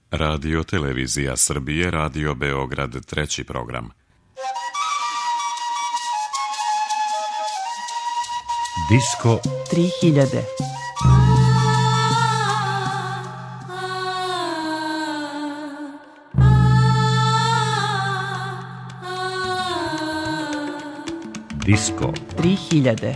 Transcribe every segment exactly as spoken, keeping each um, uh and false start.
Radio Televizija Srbije, Radio Beograd, treći program. Disko tri hiljade. Disko tri hiljade.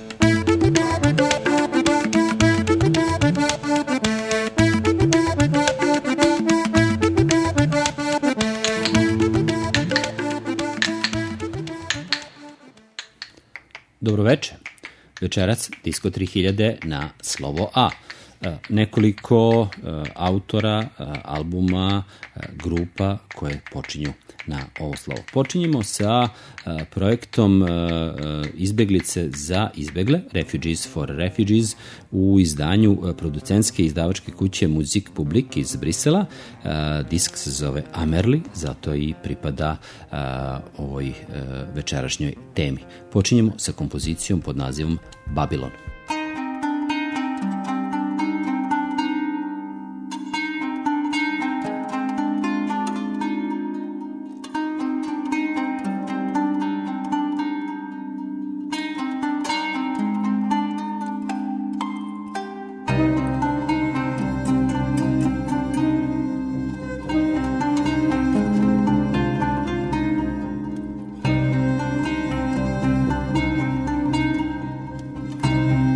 Dobroveče. Večerac Disko tri hiljade na Slovo A. Nekoliko autora, albuma, grupa koje počinju na ovo slovo. Počinjemo sa projektom Izbeglice za izbegle, Refugees for Refugees, u izdanju producentske izdavačke kuće Muzik Publik iz Brisela. Disk se zove Amerli, zato i pripada ovoj večerašnjoj temi. Počinjemo sa kompozicijom pod nazivom Babilon. Thank you.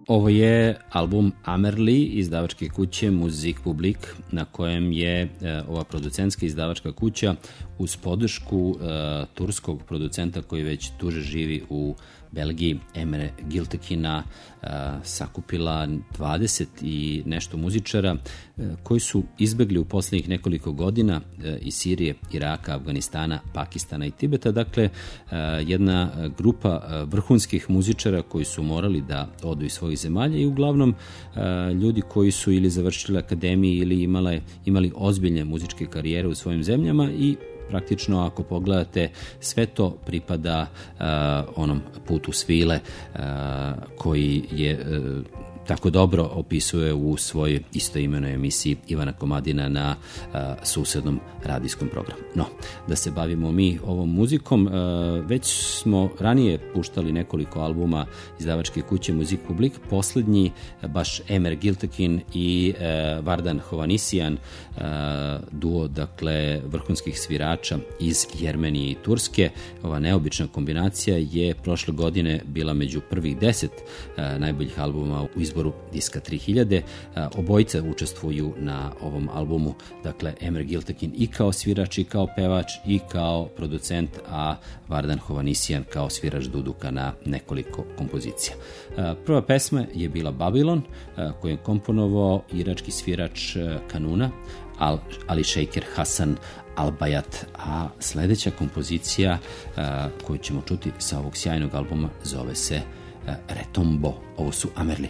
Ovo je album Amerli izdavačke kuće Muzik Publik, na kojem je e, ova producentska izdavačka kuća uz podršku e, turskog producenta koji već duže živi u Belgiji, Emre Gültekina, e, sakupila dvadeset i nešto muzičara e, koji su izbegli u posljednjih nekoliko godina e, iz Sirije, Iraka, Afganistana, Pakistana i Tibeta. Dakle, e, jedna grupa e, vrhunskih muzičara koji su morali da odu iz svojih zemalja i uglavnom e, ljudi koji su ili završili akademiji ili imale, imali ozbiljne muzičke karijere u svojim zemljama i praktično ako pogledate sve to pripada uh, onom putu svile uh, koji je uh, tako dobro opisuje u svojoj istoimenoj emisiji Ivana Komadina na uh, susednom radijskom programu. No, da se bavimo mi ovom muzikom, uh, već smo ranije puštali nekoliko albuma izdavačke kuće Muzik Publik, poslednji baš Emre Gültekin i uh, Vardan Hovhannisyan, uh, duo, dakle, vrhunskih svirača iz Jermenije i Turske. Ova neobična kombinacija je prošle godine bila među prvih deset uh, najboljih albuma u izboru Diska tri hiljade. Obojica učestvuju na ovom albumu, dakle Emre Gültekin i kao svirač i kao pevač i kao producent, a Vardan Hovhannisyan kao svirač duduka na nekoliko kompozicija. Prva pesma je bila Babilon, koju je komponovao irački svirač kanuna Ali Šejker Hasan Al-Bayat, a sledeća kompozicija koju ćemo čuti sa ovog sjajnog albuma zove se Retombo. Ovo su Amerli.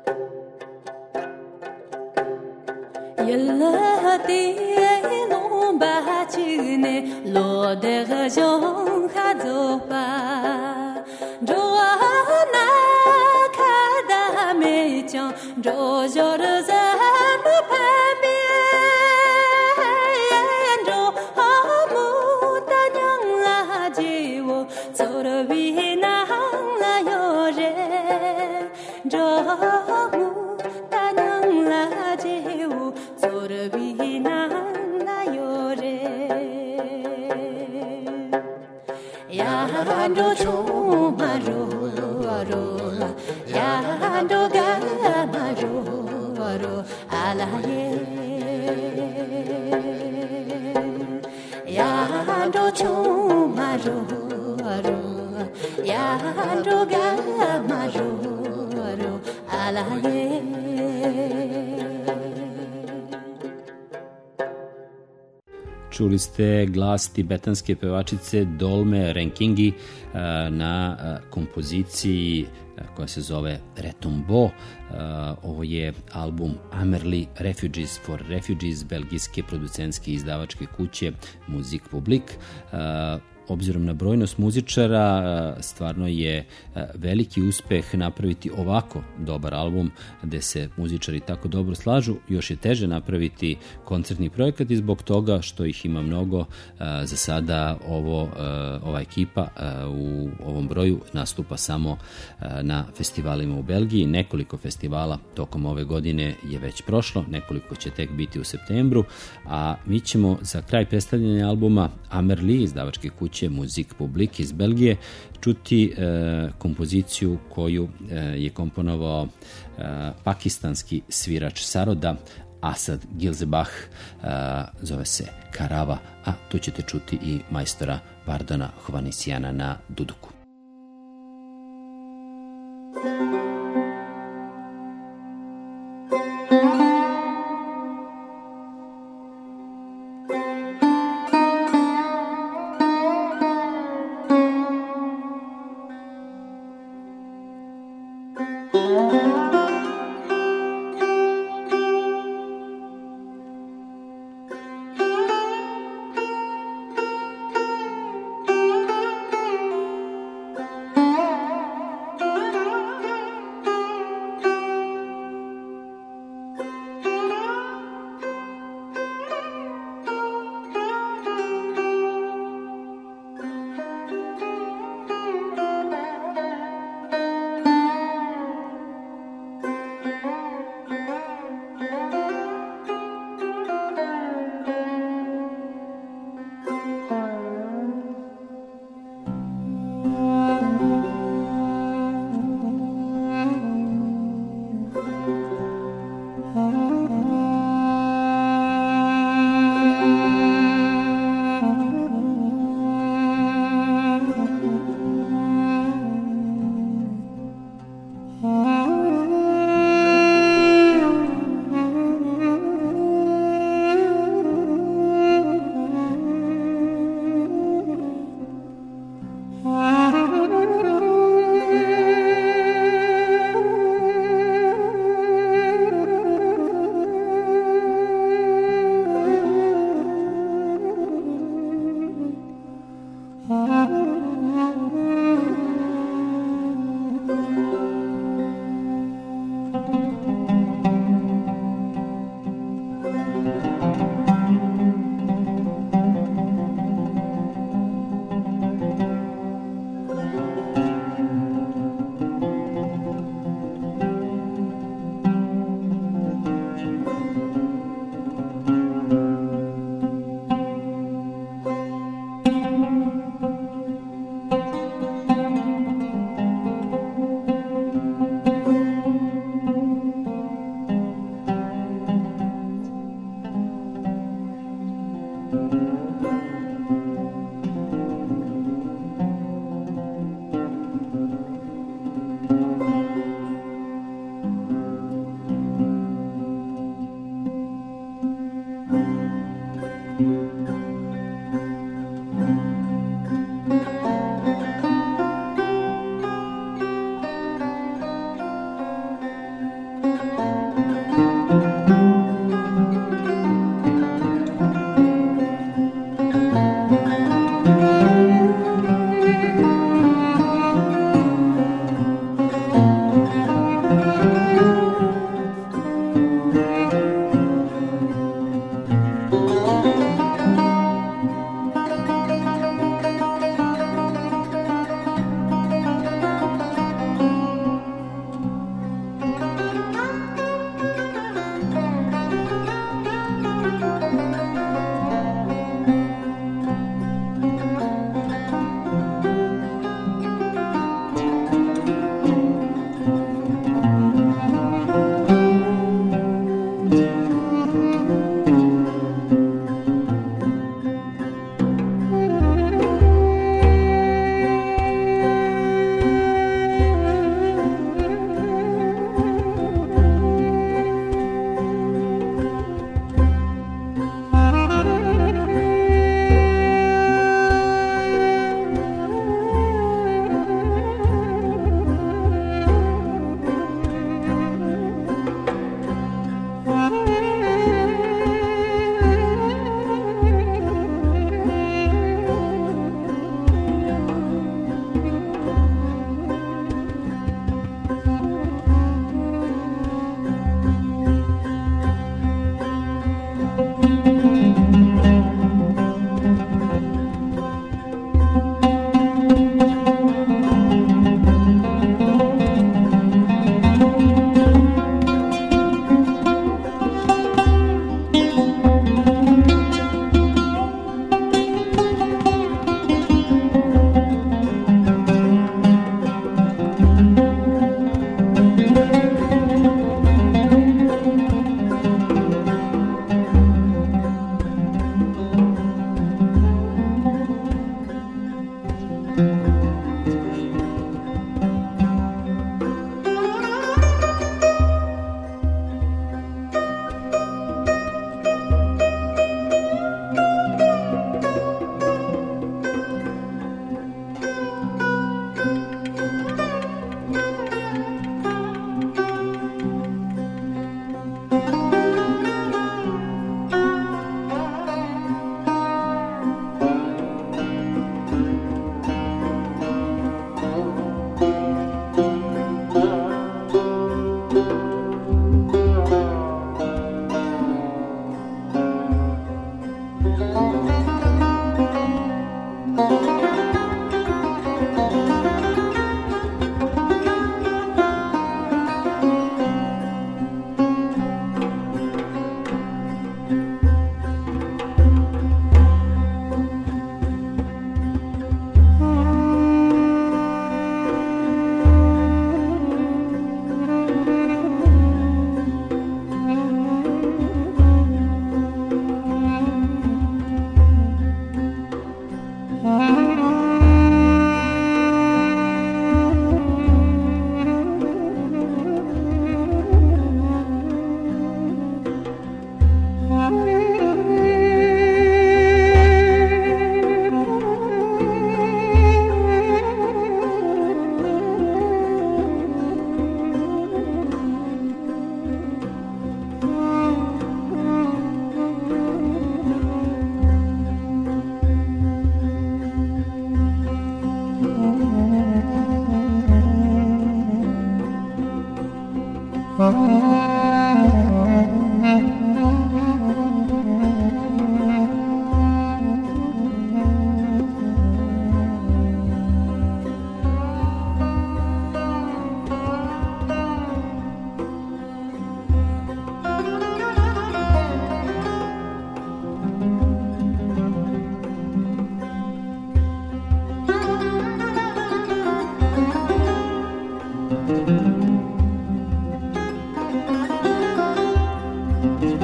يلا هدي Čuli ste glas tibetanske pevačice Dolme Renkingi na kompoziciji koja se zove Retombo. Ovo je album Amerli Refugees for Refugees belgijske producentske izdavačke kuće Musique Publique. Obzirom na brojnost muzičara, stvarno je veliki uspeh napraviti ovako dobar album gde se muzičari tako dobro slažu. Još je teže napraviti koncertni projekat i zbog toga što ih ima mnogo. Za sada ovo, ova ekipa u ovom broju nastupa samo na festivalima u Belgiji. Nekoliko festivala tokom ove godine je već prošlo, nekoliko će tek biti u septembru, a mi ćemo za kraj predstavljanja albuma Amerli izdavačke kuće Musique Publique iz Belgije čuti e, kompoziciju koju e, je komponovao e, pakistanski svirač saroda Asad Gilzebah, e, zove se Karava, a tu ćete čuti i majstora Vardana Hovanesijana na duduku.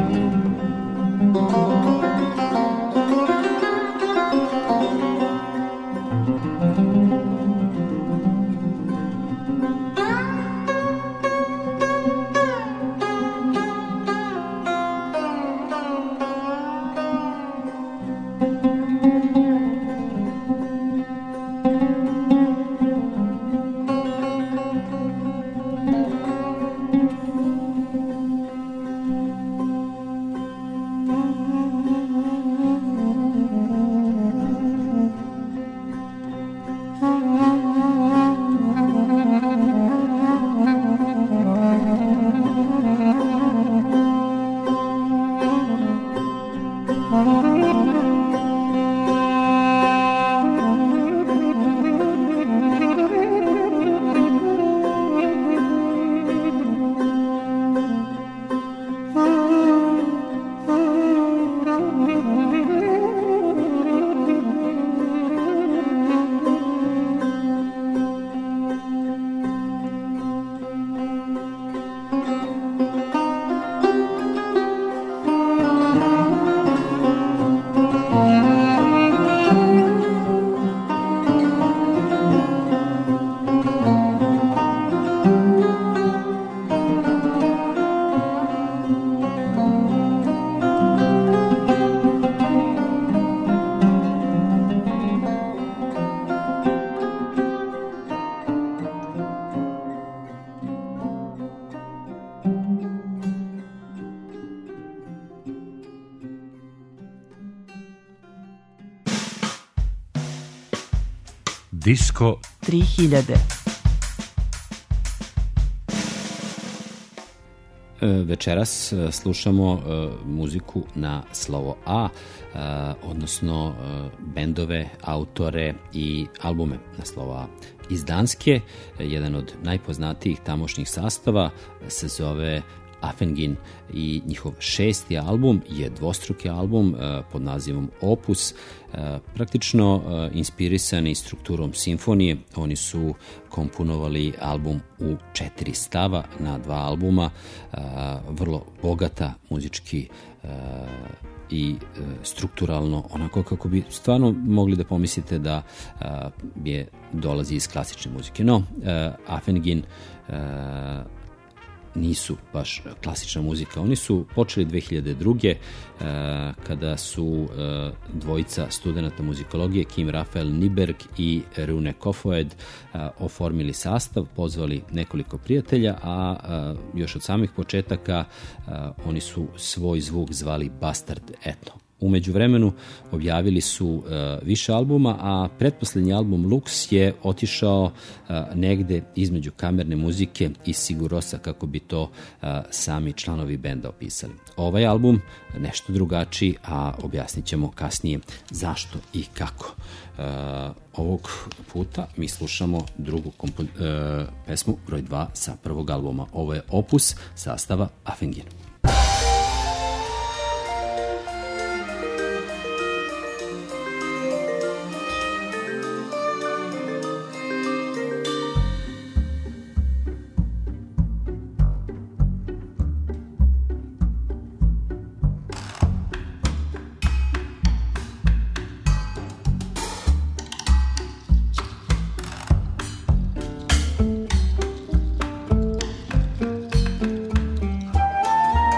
Disko tri hiljade. Večeras slušamo muziku na slovo A, odnosno bendove, autore i albume na slovo A. Iz Danske, jedan od najpoznatijih tamošnjih sastava se zove Afengin i njihov šesti album je dvostruki album pod nazivom Opus, praktično inspirisani strukturom simfonije. Oni su komponovali album u četiri stava na dva albuma, vrlo bogata muzički i strukturalno, onako kako bi stvarno mogli da pomislite da je dolazi iz klasične muzike. No, Afengin nisu baš klasična muzika. Oni su počeli dve hiljade druge. kada su dvojica studenta muzikologije, Kim Rafael Nyberg i Rune Kofoed, oformili sastav, pozvali nekoliko prijatelja, a još od samih početaka oni su svoj zvuk zvali Bastard Etno. U međuvremenu objavili su uh, više albuma, a pretposlednji album Lux je otišao uh, negde između kamerne muzike i sigurosa, kako bi to uh, sami članovi benda opisali. Ovaj album nešto drugačiji, a objasnit ćemo kasnije zašto i kako. Uh, ovog puta mi slušamo drugu kompo- uh, pesmu broj dva sa prvog albuma. Ovo je Opus sastava Afengin. Thank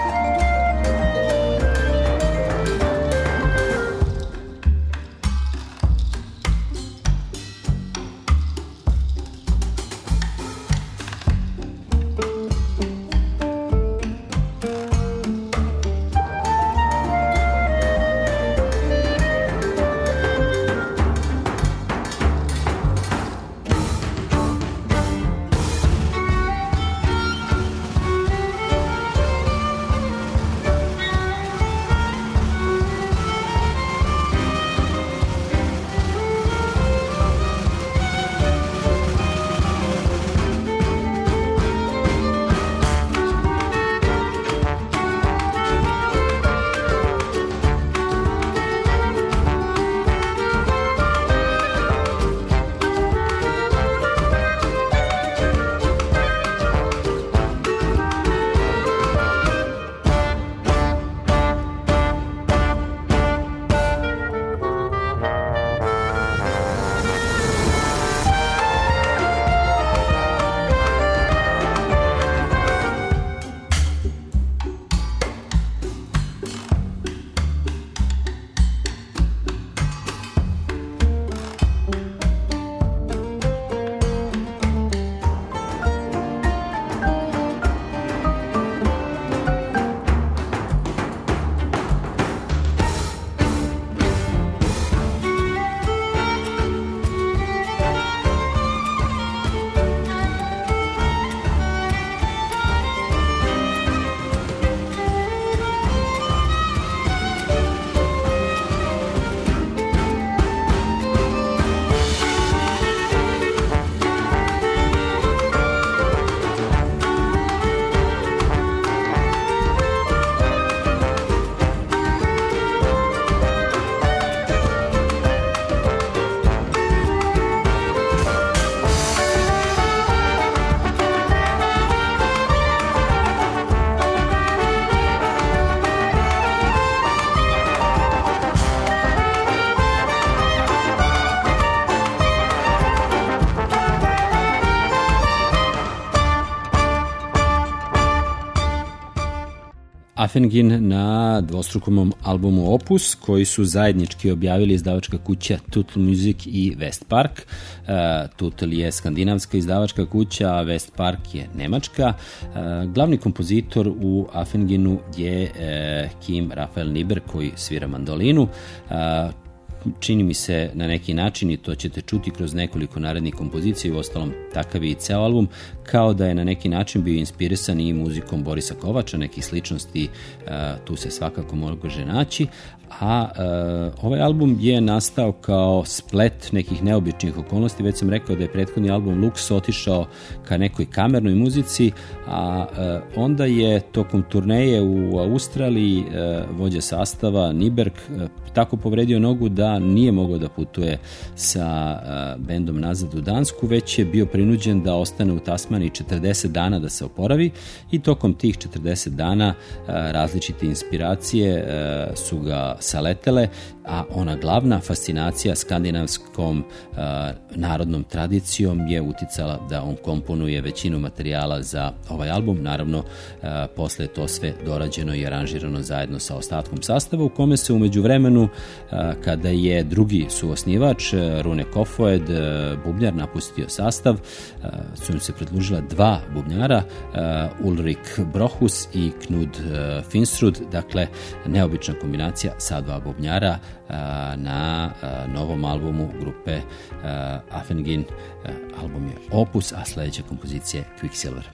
Afengin na dvostrukom albumu Opus, koji su zajednički objavili izdavačka kuća Tutl Music i West Park. Tutl je skandinavska izdavačka kuća, a West Park je nemačka. Glavni kompozitor u Afenginu je Kim Rafael Niber, koji svira mandolinu. Čini mi se na neki način, i to ćete čuti kroz nekoliko narednih kompozicija, u ostalom takav je i ceo album, kao da je na neki način bio inspirisan i muzikom Borisa Kovača, nekih sličnosti tu se svakako može naći, a uh, ovaj album je nastao kao splet nekih neobičnih okolnosti. Već sam rekao da je prethodni album Lux otišao ka nekoj kamernoj muzici, a uh, onda je tokom turneje u Australiji uh, vođa sastava Niberg uh, tako povredio nogu da nije mogao da putuje sa uh, bendom nazad u Dansku, već je bio prinuđen da ostane u Tasmaniji četrdeset dana da se oporavi, i tokom tih četrdeset dana uh, različite inspiracije uh, su ga saletele, a ona glavna fascinacija skandinavskom uh, narodnom tradicijom je uticala da on komponuje većinu materijala za ovaj album. Naravno, uh, posle je to sve dorađeno i aranžirano zajedno sa ostatkom sastava, u kome se umeđu vremenu, uh, kada je drugi suosnivač, uh, Rune Kofoed, uh, bubnjar, napustio sastav, uh, su im se predlužila dva bubnjara, uh, Ulrik Brohus i Knud uh, Finsrud, dakle neobična kombinacija sa dva bubnjara na novom albumu grupe Afengin. Album je Opus, a sledeća kompozicija je Quicksilver.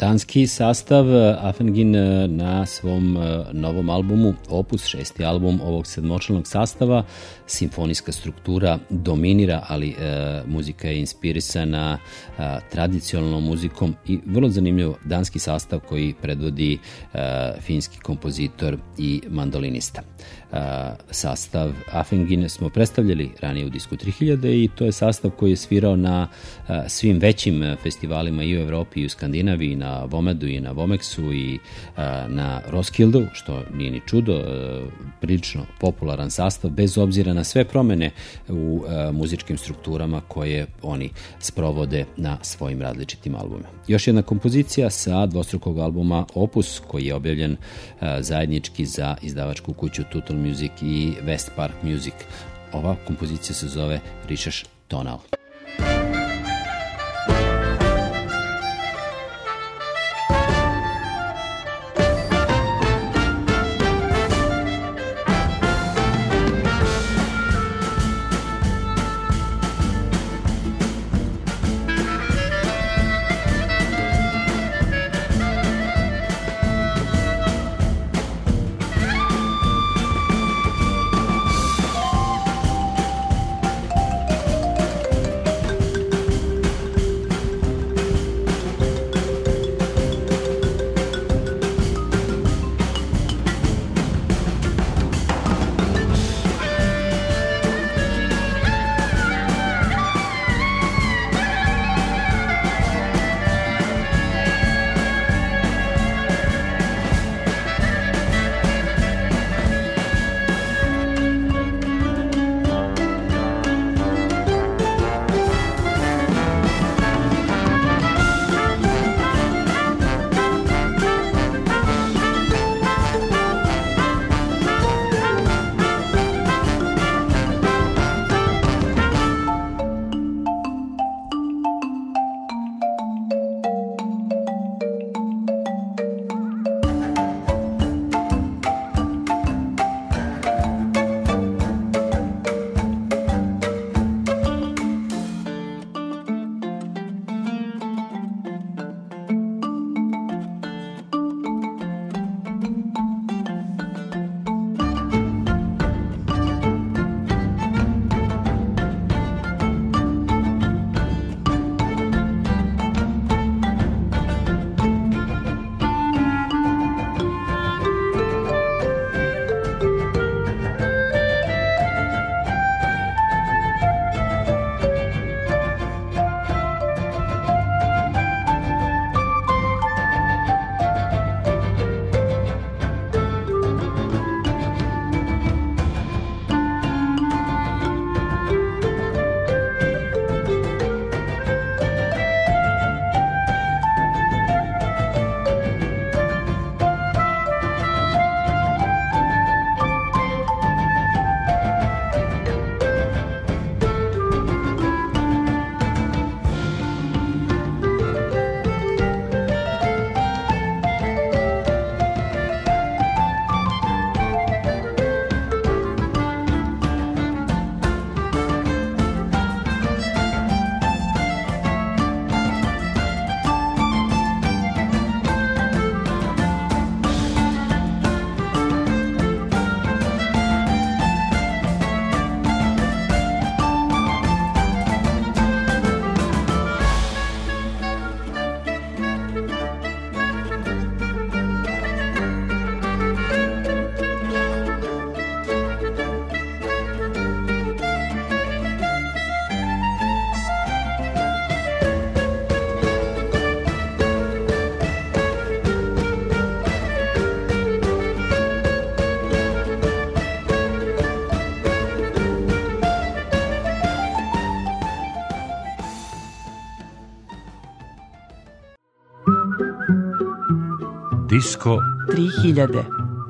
danski sastav Afengin na svom novom albumu Opus, šesti album ovog sedmočlanog sastava. Simfonijska struktura dominira, ali e, muzika je inspirisana e, tradicionalnom muzikom i vrlo zanimljivo danski sastav koji predvodi e, finski kompozitor i mandolinista. E, sastav Afengin smo predstavljali ranije u Disku tri hiljade i to je sastav koji je svirao na e, svim većim festivalima i u Evropi i u Skandinaviji, na Vomedu i na Vomexu i e, na Roskildu, što nije ni čudo, e, prilično popularan sastav bez obzira na sve promene u e, muzičkim strukturama koje oni sprovode na svojim različitim albumima. Još jedna kompozicija sa dvostrukog albuma Opus koji je objavljen e, zajednički za izdavačku kuću Total Music i West Park Music. Ova kompozicija se zove Rišaš Tonal. Disko tri hiljade.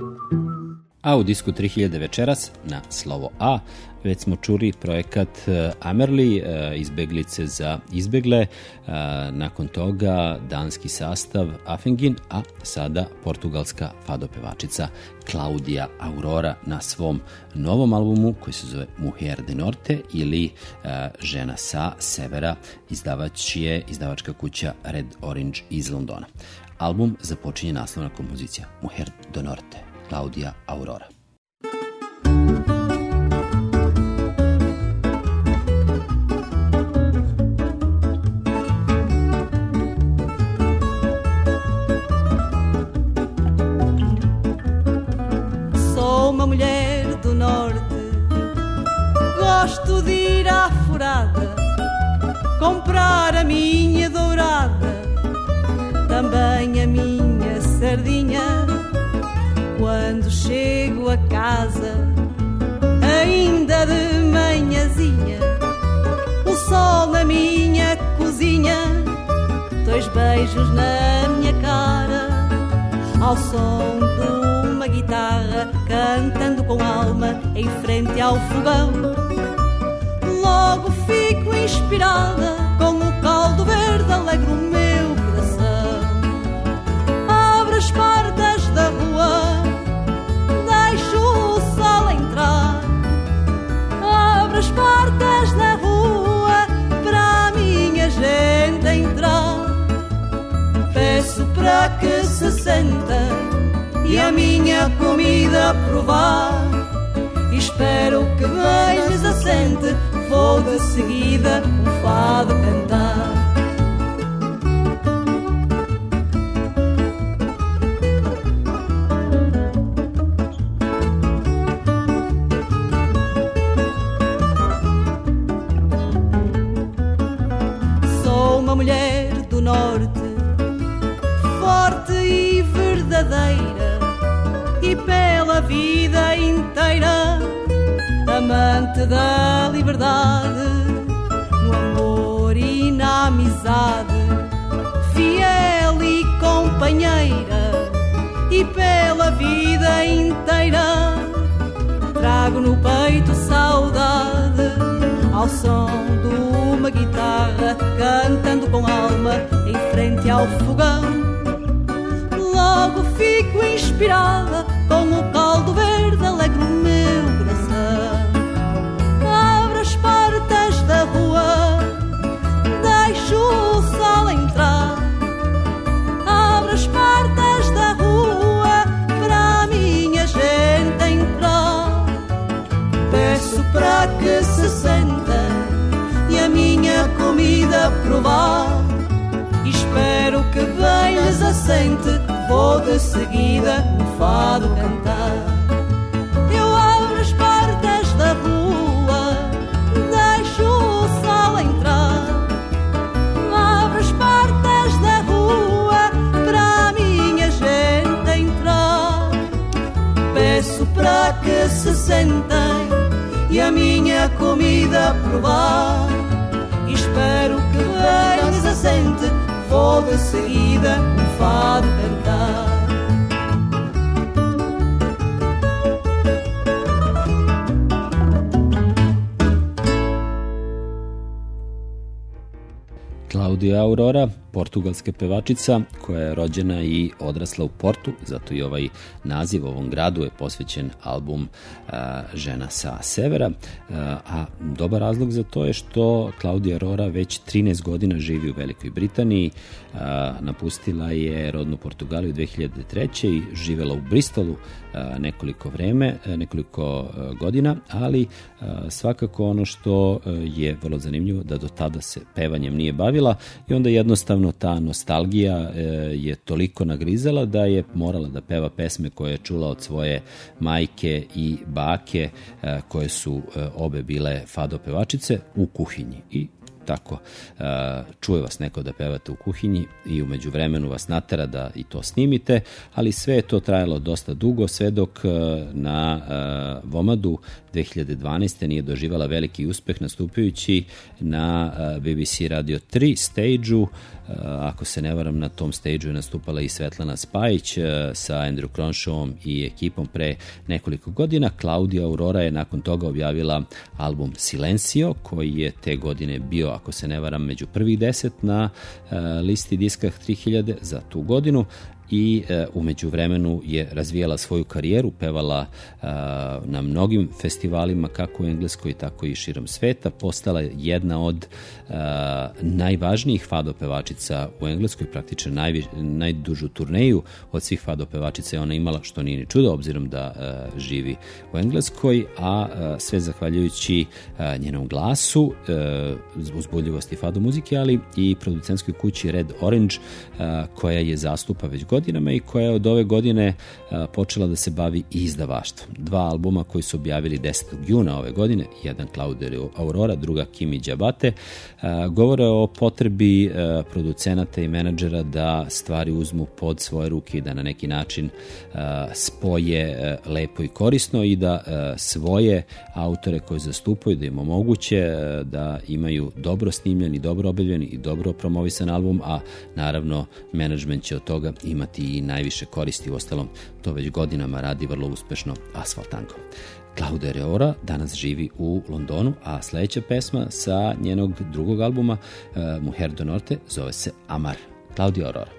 A u Disku tri hiljade večeras na slovo A već smo čuli projekat Amerli, izbeglice za izbegle, nakon toga danski sastav Afengin, a sada portugalska fado pevačica Claudia Aurora na svom novom albumu koji se zove Mujer de Norte ili Žena sa severa. Izdavač je izdavačka kuća Red Orange iz Londona. album započinje naslovna kompozicija Mujer do Norte, Claudia Aurora. Sou uma mulher do norte, gosto de ir à furada, comprar a minha dourada, também a minha sardinha. Quando chego a casa, ainda de manhãzinha, o sol na minha cozinha, dois beijos na minha cara, ao som de uma guitarra, cantando com alma em frente ao fogão. Logo fico inspirada, com o caldo verde alegre o meu coração. Abro as portas da rua, deixo o sol entrar. Abro as portas na rua, para a minha gente entrar. Peço para que se sentem e a minha comida provar. Espero que bem lhes assente, vou de seguida um fado cantar. Sou uma mulher do norte, forte e verdadeira, e pela vida inteira amante da liberdade, no amor e na amizade, fiel e companheira, e pela vida inteira trago no peito saudade, ao som de uma guitarra, cantando com alma em frente ao fogão. Logo fico inspirada, com o caldo verde alegre o meu coração. Abro as portas da rua, deixo o sol entrar. Abro as portas da rua, para a minha gente entrar. Peço para que se sentem e a minha comida provar. Espero que bem lhes assente, vou de seguida um fado cantar. Eu abro as portas da rua, deixo o sol entrar. Abro as portas da rua, para a minha gente entrar. Peço para que se sentem e a minha comida provar. Espero que bem lhes assente, vou de seguida um fado cantar. Claudia Aurora, portugalska pevačica koja je rođena i odrasla u Portu, zato i ovaj naziv ovom gradu je posvećen album a, Žena sa severa, a, a dobar razlog za to je što Claudia Aurora već trinaest godina živi u Velikoj Britaniji, a, napustila je rodnu Portugaliju dve hiljade treće. i živela u Bristolu a, nekoliko vreme, nekoliko a, godina, ali a, svakako ono što a, je vrlo zanimljivo da do tada se pevanjem nije bavila i onda jednostavno ta nostalgija je toliko nagrizala da je morala da peva pesme koje je čula od svoje majke i bake, koje su obe bile fado pevačice, u kuhinji. I tako čuje vas neko da pevate u kuhinji i umeđu vremenu vas natera da i to snimite, ali sve je to trajalo dosta dugo, sve dok na Vomadu dve hiljade dvanaeste. nije doživala veliki uspeh nastupajući na B B C Radio tri stage-u. Ako se ne varam, na tom stage-u je nastupala i Svetlana Spajić sa Andrew Cronshawom i ekipom pre nekoliko godina. Claudia Aurora je nakon toga objavila album Silencio, koji je te godine bio, ako se ne varam, među prvih deset na listi Diskah tri hiljade za tu godinu. i uh, umeđu vremenu je razvijala svoju karijeru, pevala uh, na mnogim festivalima kako u Engleskoj, tako i širom sveta, postala jedna od uh, najvažnijih fado pevačica u Engleskoj, praktično najvi, najdužu turneju od svih fado pevačica je ona imala, što nije ni čudo obzirom da uh, živi u Engleskoj, a uh, sve zahvaljujući uh, njenom glasu, uh, uzbudljivosti fado muzike, ali i producentskoj kući Red Orange, uh, koja je zastupa već godinama i koja je od ove godine uh, počela da se bavi i izdavaštvom. Dva albuma koji su objavili desetog juna ove godine, jedan Claudia Aurora, druga Kimi Džabate, uh, govore o potrebi uh, producenata i menadžera da stvari uzmu pod svoje ruke i da na neki način uh, spoje uh, lepo i korisno i da uh, svoje autore koje zastupaju, da im omoguće uh, da imaju dobro snimljen i dobro objavljen i dobro promovisan album, a naravno menadžment će od toga imati i najviše koristi. U ostalom, to već godinama radi vrlo uspešno Asphalt Tango. Claudia Aurora danas živi u Londonu, a sledeća pesma sa njenog drugog albuma uh, Mujer do Norte zove se Amar. Claudia Aurora.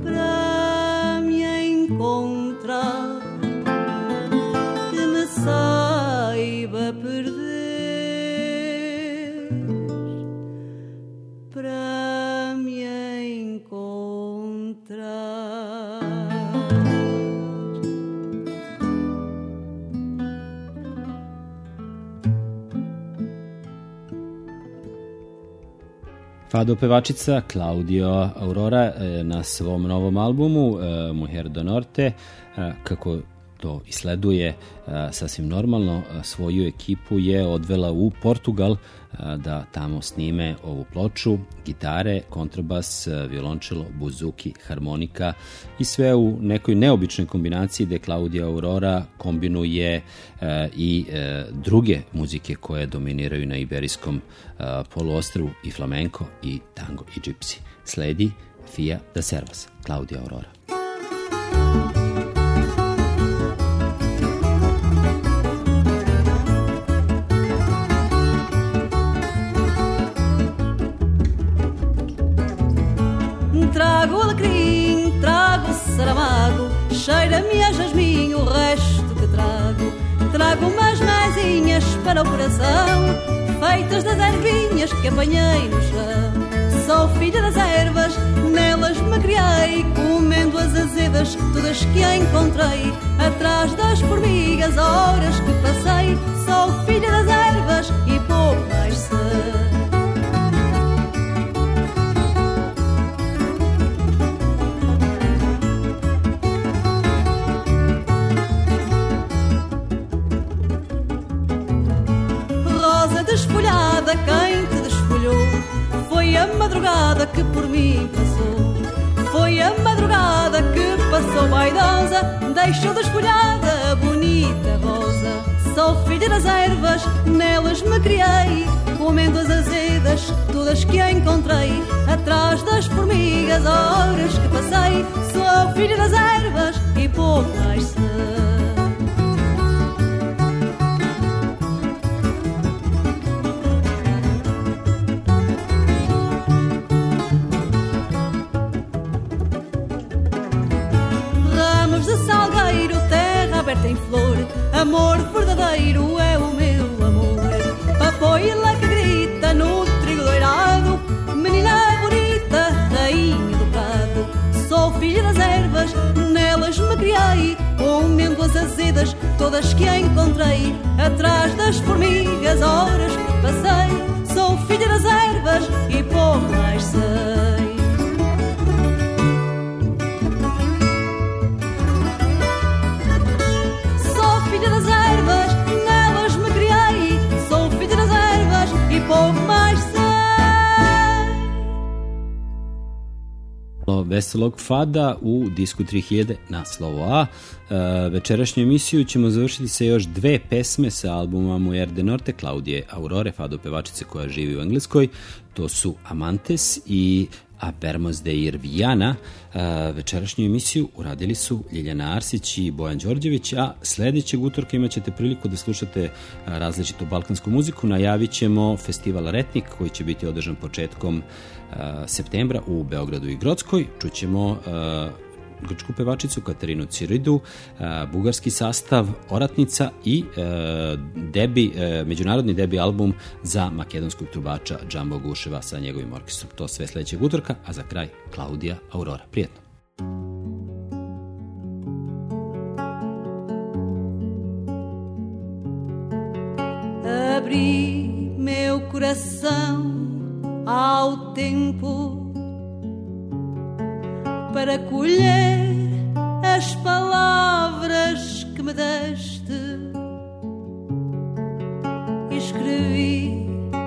Pra me encontrar, que me sabe Fado pevačica Claudio Aurora na svom novom albumu Mujer do Norte, kako to isleduje sasvim normalno, svoju ekipu je odvela u Portugal da tamo snime ovu ploču, gitare, kontrabas, violončelo, buzuki, harmonika i sve u nekoj neobičnoj kombinaciji gde Claudia Aurora kombinuje i druge muzike koje dominiraju na Iberijskom poluostrvu, i flamenko, i tango, i gypsy. Sledi Fia da Servas, Claudia Aurora. Trago alecrim, trago saramago, cheira-me a jasmim o resto que trago. Trago umas mãezinhas para o coração, feitas das ervinhas que apanhei no chão. Sou filha das ervas, nelas me criei, comendo as azedas, todas que encontrei. Atrás das formigas, horas que passei. Sou filha das ervas e pouco mais sei. Desfolhada, quem te desfolhou? Foi a madrugada que por mim passou. Foi a madrugada que passou vaidosa, deixou desfolhada a bonita rosa. Sou filha das ervas, nelas me criei, comendo as azedas, todas que encontrei. Atrás das formigas, horas que passei. Sou filha das ervas e pouco mais sei. Em flor, amor verdadeiro é o meu amor. Papoila que grita no trigo doirado, menina bonita, rainha do prado. Sou filha das ervas, nelas me criei, comendo as azedas, todas que encontrei. Atrás das formigas, horas que passei. Sou filha das ervas e pouco mais sei. Veselog fada u disku tri hiljade na slovo A. Večerašnju emisiju ćemo završiti sa još dve pesme sa albuma Mujer de Norte, Claudije Aurore, fado pevačice koja živi u Engleskoj. To su Amantes i Habermas de ir Viana. Večerašnju emisiju uradili su Ljiljana Arsić i Bojan Đorđević, a sledećeg utorka imat ćete priliku da slušate različitu balkansku muziku. Najavit ćemo festival Retnik koji će biti održan početkom septembra u Beogradu i Grockoj. Čućemo grčku pevačicu Katarinu Ciridu, bugarski sastav Oratnica i debi, međunarodni debi album za makedonskog trubača Džambo Guševa sa njegovim orkestrom. To sve sledećeg utorka, a za kraj Claudia Aurora. Prijetno! Abri meu coração ao tempo para colher as palavras que me deste. Escrevi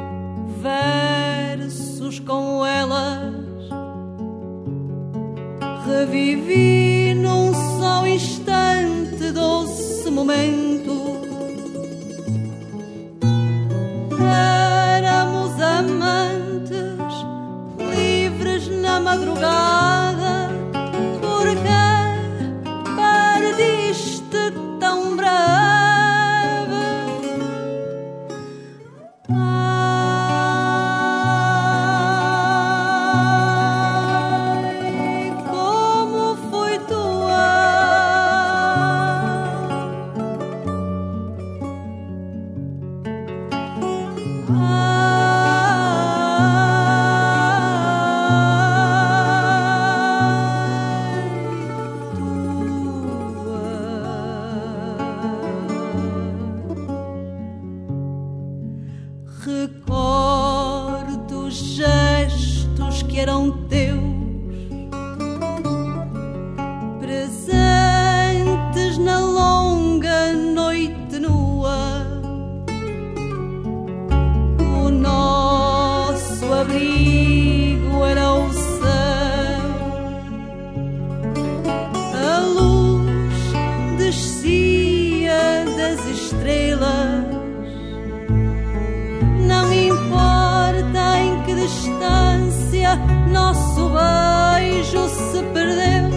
versos com elas, revivi num só instante doce momento. Éramos amantes, livres na madrugada. Perdiste tão breve. Ai, como foi tua. Ai, que eram teus, presentes na longa noite nua. O nosso abrigo era o céu, a luz descia das estrelas. Não importa em que distância nosso beijo se perdeu,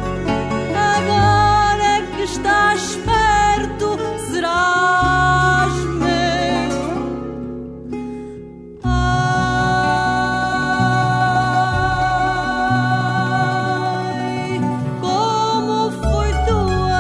agora que estás perto serás meu. Ai, como foi tua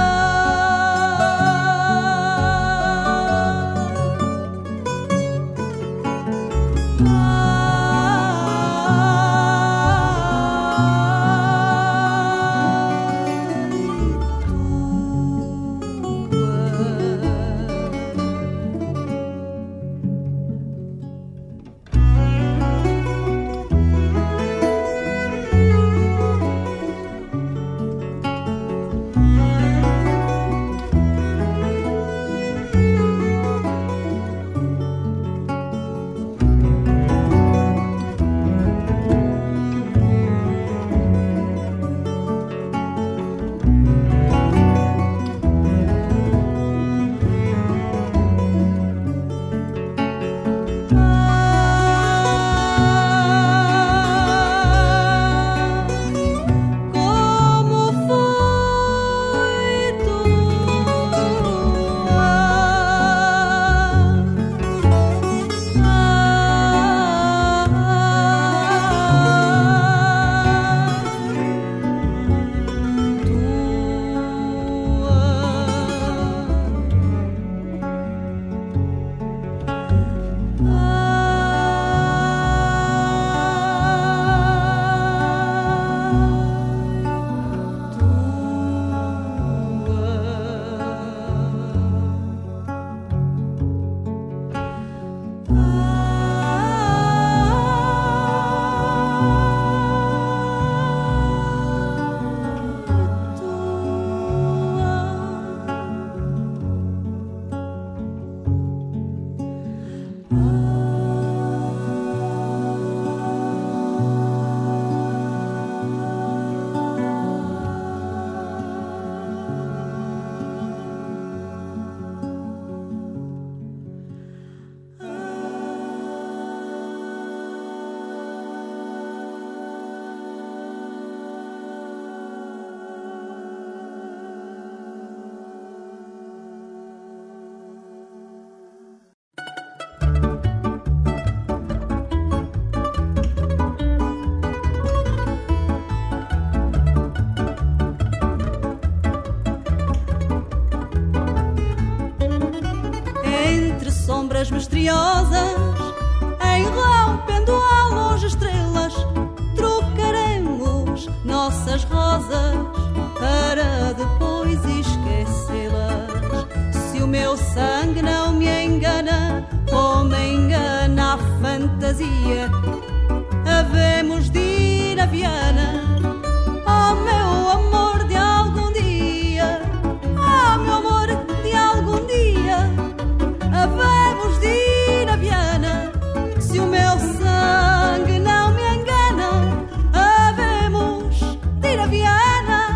sombras misteriosas, irrompendo ao longe estrelas, trocaremos nossas rosas para depois esquecê-las. Se o meu sangue não me engana, como engana a fantasia, havemos de ir a Viana. Oh meu amor de algum dia, oh meu amor de algum dia, havemos de ir a Viana. Se o meu sangue não me engana, havemos de ir a Viana.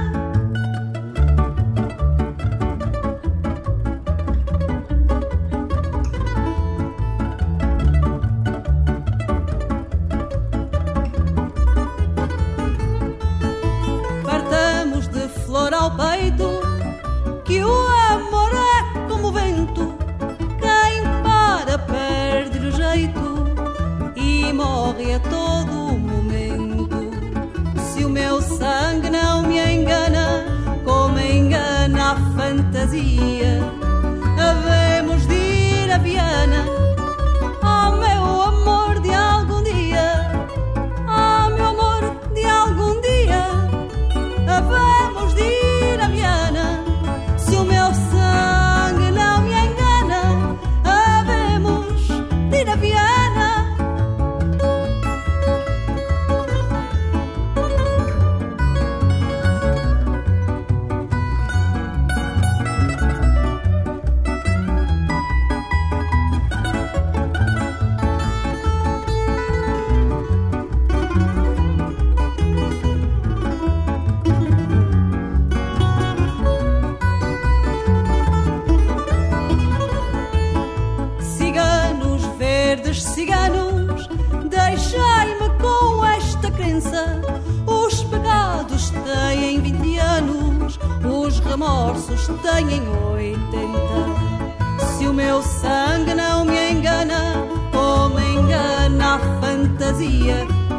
Partamos de flor ao peito, que o amor é como o vento, quem para perde o jeito e morre a todo momento. Se o meu sangue não me engana, como engana a fantasia, havemos de ir a Viana. Oh meu amor de algum dia, oh meu amor de algum dia, havemos de ir a Viana. Se o meu sangue não me engana, havemos de ir a Viana. remorsos têm oitenta. Se o meu sangue não me engana, ou me engana a fantasia,